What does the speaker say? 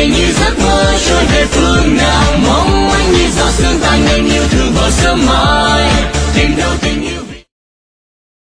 ngày như giấc mơ trôi về phương nào, mong anh như giọt sương tan nhanh yêu thương vào sớm mai, tìm đâu tình yêu.